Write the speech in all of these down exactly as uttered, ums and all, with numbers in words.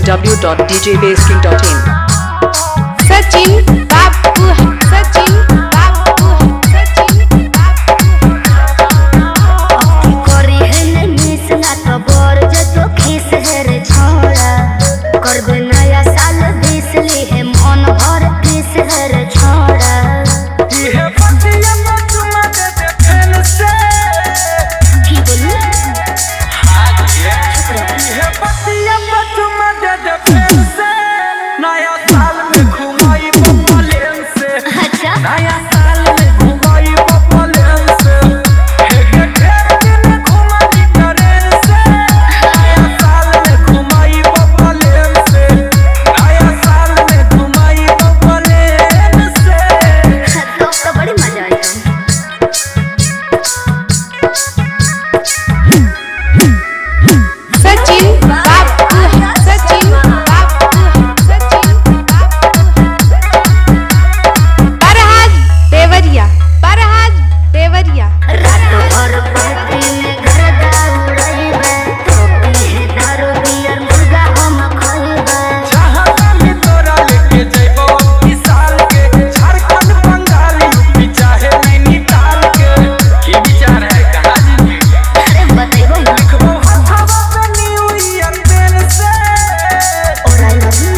w dot d j baseking dot in. Sachin बाबू सचिन बाबू सचिन बाबू करी है मिस ना तो बोर जे तो खिस है रे छोड़ा करबे नया साल बीस ली है मन भर किस है रे छोड़ा ये पतिया में चुमा दे दे फैन से की बोलू ये पतिया में चुमा दे दे फैन से नया साल में घुमाई पप्पा लेन से अच्छा नया साल में घुमाई पप्पा लेन से एक ढेर दिन घुमाई ट्रेन से नया साल में घुमाई पप्पा लेन से नया साल में घुमाई पप्पा लेन से तो तो बड़ी मजा आई सचिन बाबू सचिन बाबू सचिन परहाज देवरिया परहाज देवरिया रात भर पार्टी में घर दौड़ैबे टोपी है दारू बियर मुर्गा हम खइबे जहाँ भी तोरा लेके जइबो ई साल के झारखंड बंगाल यूपी चाहे नैनीताल के की विचार है कहाँ जी अरे बतेबो ना लिखबो हथवा पे न्यू ईयर पेन से और आई लव यू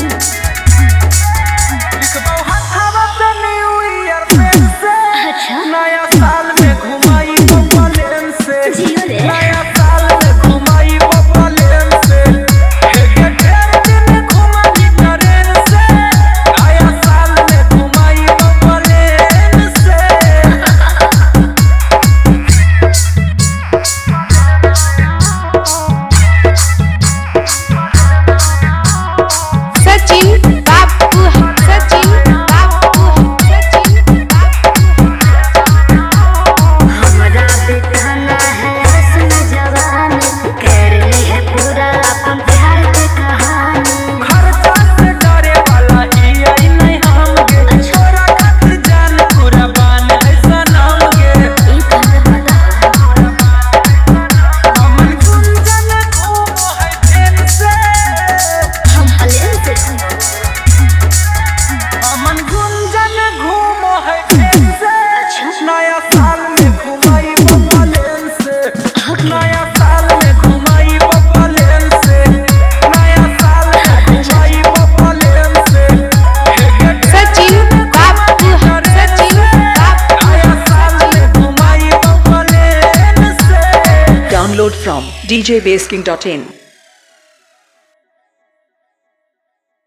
लिखबो हथवा पे न्यू ईयर पेन से अच्छा नया साल में घुमाई पप्पा लेन से जियो रे नया साल में घुमाई पप्पा लेन से एक ढेर दिन घुमाई ट्रेन से नया साल में घुमाई पप्पा लेन से सचिन बाबू सचिन बाबू सचिन हमरा बिताना है हसन जवान कर ले है पूरा अपन प्यार के कहानी खर्चा से डरे वाला ई आई नहीं हमगे छोरा खातिर जान कुर्बान है सनम गे ई कर बता अमन गुंजन घूमो है ट्रेन से हम प्लेन से अमन गुंजन घूमो है ट्रेन से नया साल में घुमाई पप्पा लेन से नया साल में घुमाई पप्पा लेन से नया साल में घुमाई पप्पा लेन से सचिन बाबू सचिन बाबू नया साल में घुमाई पप्पा लेन से Download from d j baseking dot in.